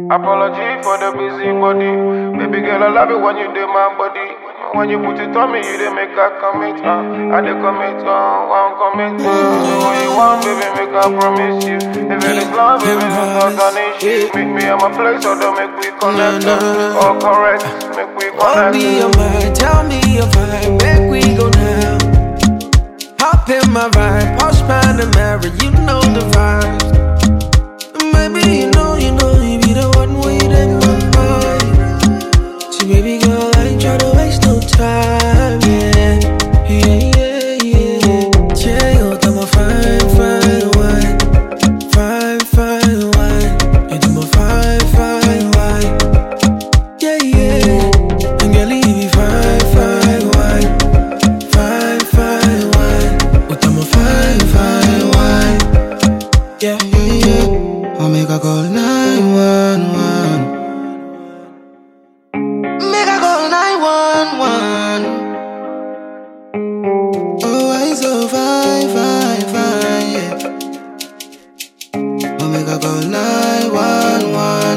Apology for the busy body. Baby girl, I love it when you do my body. When you put it on me, you dey make her commit. I dey commit, one commit. When you want, baby, make I promise you. If it is love, baby, it's not an issue. Meet me at my place, so don't make we connect. All correct, make we connect. Be your mind, tell me your vibe, make we go now. Hop in my ride, Porsche Panamera, you know the vibes. Maybe you know, you be the one waiting in my mind. See, baby girl, I ain't tryna waste no time, yeah. Yeah, you got my fine wine. Fine wine. You do my fine wine. Yeah. And girl, you be fine wine. Fine wine. You do my fine wine. Yeah. I'll make a call 911. Make a call 911. Oh, I so fine, yeah. I'll make a call 911.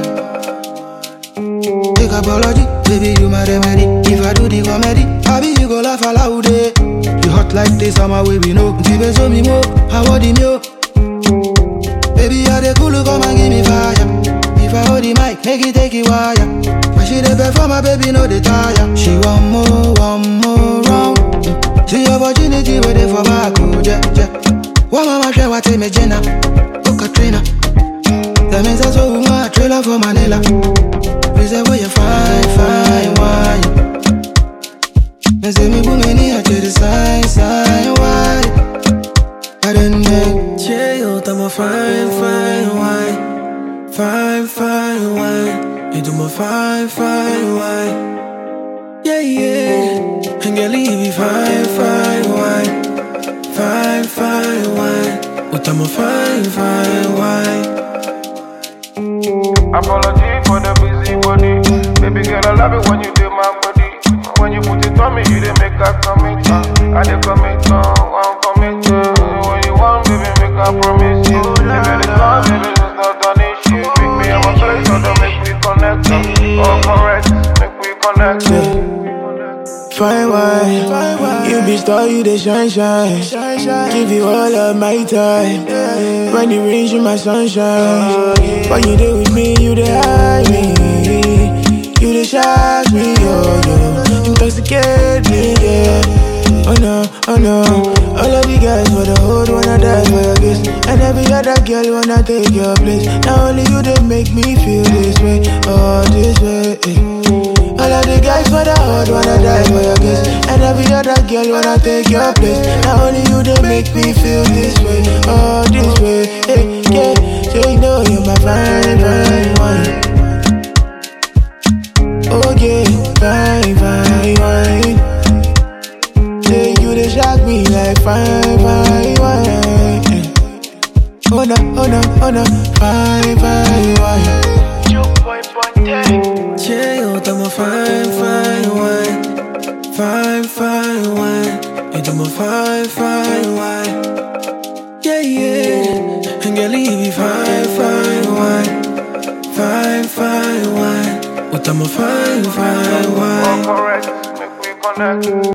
Take apology, baby, you my remedy. If I do the comedy, baby, you go laugh aloud. You hot like this, I'm away, we know. Give it to me more, I want him, yo. Baby, you're the cool, come and give me fire. If I hold the mic, make it take it wire. When she the perform, my baby know the tire. She want more round. See opportunity waiting for back, oh yeah. One mama share what me Jenna, oh Katrina. That means that's what we want, trailer for Manila. Please say where you fine wine. Me say me boom in here to the sign, why? I don't know. You do my fine wine. Fine wine. You do my fine wine. Yeah. And girl, you be fine wine. Fine wine. You do my fine wine. Apology for the busy body. Baby girl, I love it when you do my body. When you put it on me, you dey make her commit. I dey commit, one commit. When you want, baby, make I promise you. If it is love, baby, it's not an issue. Pick me at my place, so don't make we connect. All correct, make we connect. Fine wine, you be star, you the shine. Give you all of my time. When you rain, you my sunshine. When you there with me, you the hide me. You the shock me, you intoxicate me, yeah. Oh no. All of the guys for the hood wanna die for your kiss. And every other girl wanna take your place. Now only you that make me feel this way, oh this way. All of the guys for the hood wanna die for your kiss. And every other girl wanna take your place. Now only you that make me feel this way, oh this way. Yeah, so you know you're my fine wine. Oh yeah, fine wine. Say you dey shock me like fine wine. Oh no, fine wine. You do my fine wine. Fine wine. You do my fine wine. Yeah. And girl, you be fine wine. Fine wine. You do my fine wine. All correct, make we connect.